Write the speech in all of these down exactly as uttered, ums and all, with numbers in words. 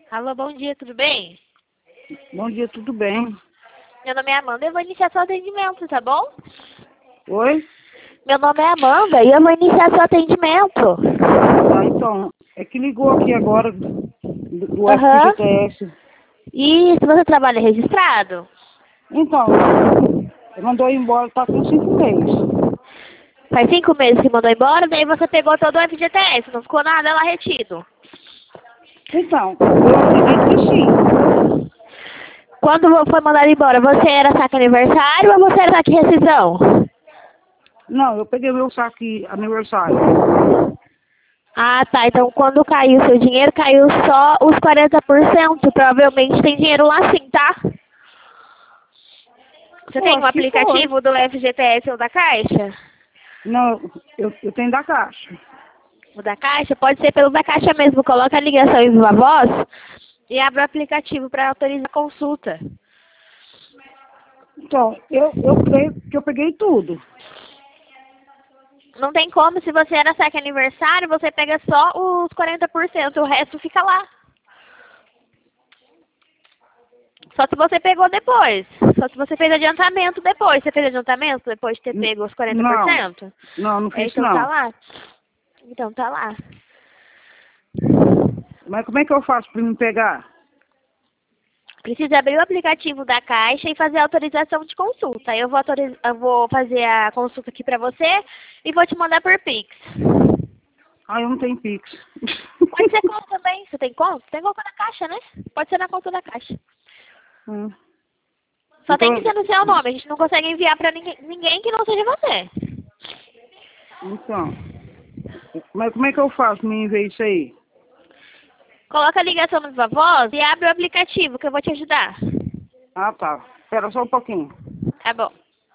Alô, bom dia, tudo bem? Bom dia, tudo bem? Meu nome é Amanda e eu vou iniciar seu atendimento, tá bom? Oi? Meu nome é Amanda e eu vou iniciar seu atendimento. Tá, então, é que ligou aqui agora do, do Aham. F G T S. Isso, você trabalha registrado? Então, mandou embora, tá com cinco meses. Faz cinco meses que mandou embora, daí você pegou todo o F G T S, não ficou nada lá retido. Então, eu acredito que sim. Quando foi mandado embora, você era saque aniversário ou você era saque rescisão? Não, eu peguei meu saque aniversário. Ah, tá. Então, quando caiu o seu dinheiro, caiu só os quarenta por cento. Provavelmente tem dinheiro lá sim, tá? Você Eu tem um acho que foi. aplicativo do F G T S ou da Caixa? Não, eu, eu tenho da Caixa. O da Caixa? Pode ser pelo da Caixa mesmo. Coloca a ligação em viva voz e abre o aplicativo para autorizar a consulta. Então, eu, eu creio que eu peguei tudo. Não tem como, se você era saque aniversário, você pega só os quarenta por cento, o resto fica lá. Só se você pegou depois. Só se você fez adiantamento depois. Você fez adiantamento depois de ter N- pego os quarenta por Não, cento? não, não É, fiz então tá não. lá. Então tá lá. Mas como é que eu faço para me pegar? Precisa abrir o aplicativo da Caixa e fazer a autorização de consulta. Eu vou, autoriz... eu vou fazer a consulta aqui pra você e vou te mandar por Pix. Ah, eu não tenho Pix. Pode ser conta também. Você tem conta? Tem conta na Caixa, né? Pode ser na conta da Caixa. Hum. Só tem que Então, ser no seu nome. A gente não consegue enviar pra ninguém, ninguém que não seja você. então, mas como é que eu faço me enviar isso aí? Coloca a ligação no Viva Voz e abre o aplicativo que eu vou te ajudar. Ah, tá. Espera só um pouquinho. Tá bom.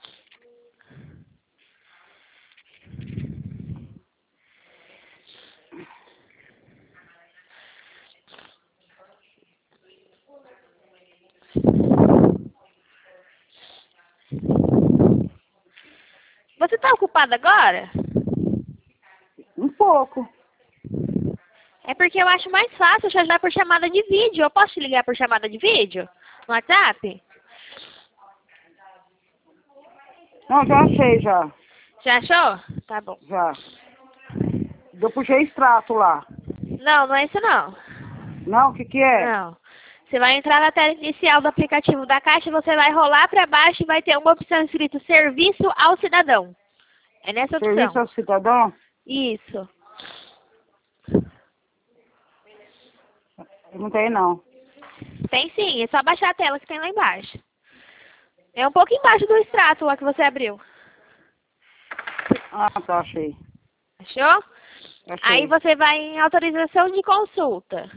Você tá ocupado agora? Um pouco. É porque eu acho mais fácil te ajudar por chamada de vídeo. Eu posso te ligar por chamada de vídeo? No WhatsApp? Não, já achei, já. Já achou? Tá bom. Já. Eu puxei extrato lá. Não, não é isso não. Não, o que que é? Não. Você vai entrar na tela inicial do aplicativo da Caixa, você vai rolar para baixo e vai ter uma opção escrito Serviço ao Cidadão. É nessa Serviço opção. ao cidadão? Isso. Eu não tenho, não. Tem sim, é só baixar a tela que tem lá embaixo. É um pouco embaixo do extrato lá que você abriu. Ah, tá, achei. Achou? Aí Achei. você vai em autorização de consulta.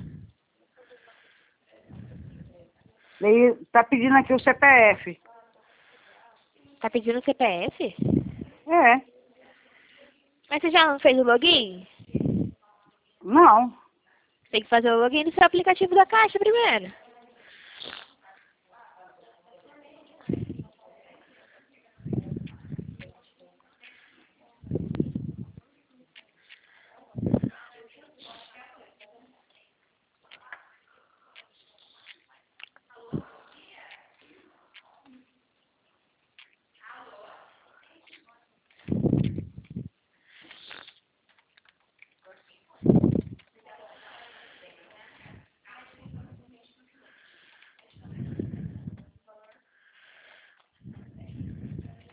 Daí tá pedindo aqui o C P F. Tá pedindo C P F? É. Mas você já não fez o login? Não. Tem que fazer o login no seu aplicativo da Caixa primeiro.